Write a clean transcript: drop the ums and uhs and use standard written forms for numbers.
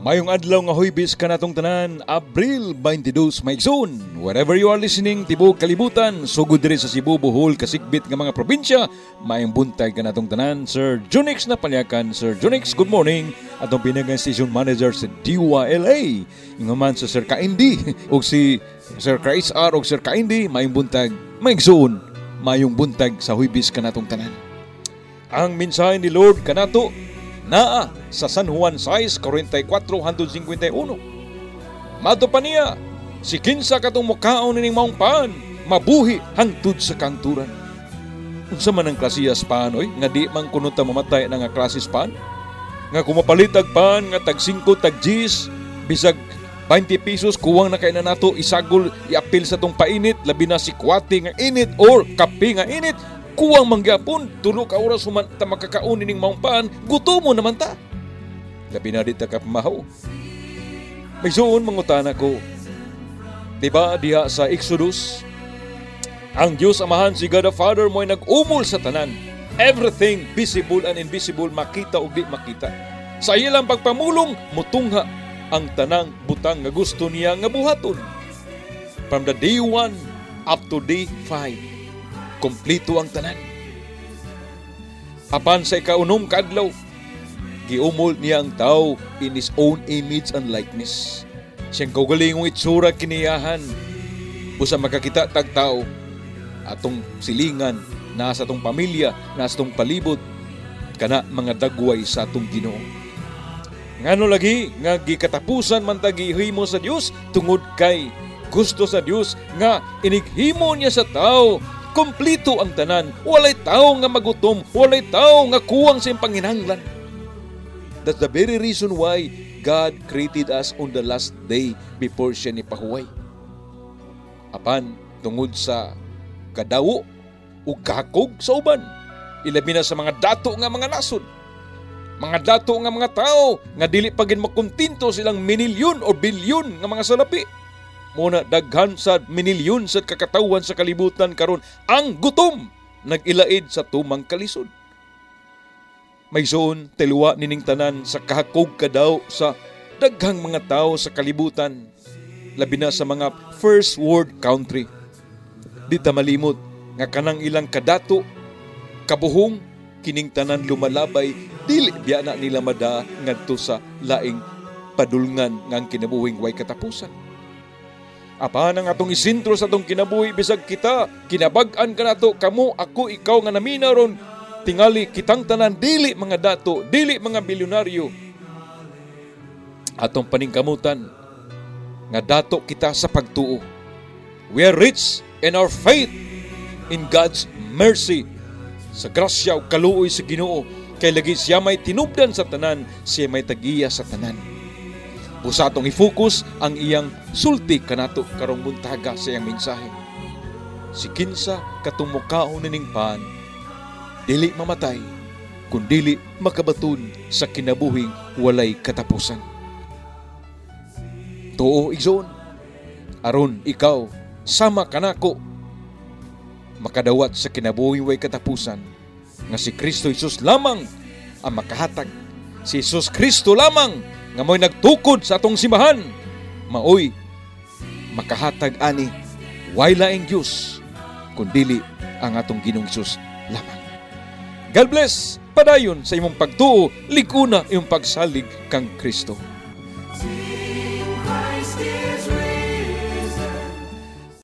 Mayong adlaw nga huybis kanatong tanan, Abril 22, maigsoon. Wherever you are listening, tibok kalibutan, sugod diri sa Cebu, Bohol, Kasigbit nga mga probinsya, mayong buntag kanatong tanan. Sir Junix na palyakan. Sir Junix, good morning. Atong pinagang station manager sa DYLA. Yung man sa Sir Kaindi, o si Sir Chris R. o Sir Kaindi, mayong buntag, maigsoon, mayong buntag sa huybis kanatong tanan. Ang mensahe ni Lord kanato, naa sa San Juan 6:44-51. Mato pa niya, si kinsa katong mukaon ning maong paan, mabuhi hangtod sa kanturan. Unsa man ang klasiyas paan, oy, nga di man kuno ta mamatay na nga klasis paan? Nga kumapalit tag paan, nga tag 5, tag 10, bisag 20 pesos, kuwang na kay na nato, isagol, iapil sa tong painit, labi na si kwati nga init or kape nga init, kuwang mangyapon, tulo ka oras human ta makakaon ning maong paan, gutom mo naman ta. Labi na di ta kapamahaw. May suon mangutana ko, diba diha sa Exodus, ang Diyos Amahan, si God the Father mo'y nag-umol sa tanan. Everything, visible and invisible, makita o di makita. Sa ilang pagpamulong, mutungha ang tanang butang nga gusto niya nga buhaton. From the day 1 up to day 5, kompleto ang tanan. Apan sa ikaunom kadlaw, giumol niya ang tao in His own image and likeness. Siyang kaugalingong itsura kiniyahan, busa makakita tag tao, atong silingan, nasa atong pamilya, nasa atong palibot, kana mga dagway sa atong Ginoo. Ngano lagi nga gikatapusan man ta gihimo sa Dios tungod kay gusto sa Dios nga inighimo niya sa tao, kompleto ang tanan, walay tao nga magutom, walay tao nga kuwang sa panginahanglan. That's the very reason why God created us on the last day before siya ni pahuway. Apan tungod sa kadawo ug kahakog sa uban, ilabi na sa mga dato nga mga nasod, mga dato nga mga tao nga dili pa gid makontinto silang minilyon o bilyon nga mga salapi. Muna daghan sa minilyon sa kakatawan sa kalibutan karon ang gutom nag-ilaid sa tumang kalisod. May suon tiluwa nining tanan sa kahakog kadaw sa daghang mga tao sa kalibutan, labi na sa mga first world country. Di ta malimot nga kanang ilang kadato, kabuhong, kining tanan lumalabay, dili biya na nila mada ngadto sa laing padulngan ngang kinabuhing way katapusan. Apan ang atong isintro sa atong kinabuhi, bisag kita, kinabag-an ka nato, kamo, ako, ikaw nga namina ron, tingali kitang tanan, dili mga dato, dili mga bilyonaryo. Atong paningkamutan, nga dato kita sa pagtuo. We are rich in our faith, in God's mercy, sa grasya o kaluoy sa Ginoo, kay lagi siya may tinubdan sa tanan, siya may tagiya sa tanan. Busa atong i-focus ang iyang sulti kanato karong buntaga sa iyang mensahe. Si kinsa katong mukaon ning paan, dili mamatay, kundili makabaton sa kinabuhing walay katapusan. Tuo igsoon, aron ikaw sama kanako makadawat sa kinabuhing way katapusan, nga si Kristo Jesus lamang ang makahatag. Si Jesus Kristo lamang nga mo'y nagtukod sa atong simbahan, maoy makahatag ani way laing Diyos kundili ang atong Ginoong Hesus lamang. God bless, padayon sa imong pagtuo, likuna imong pagsalig kang Kristo. Sing Christ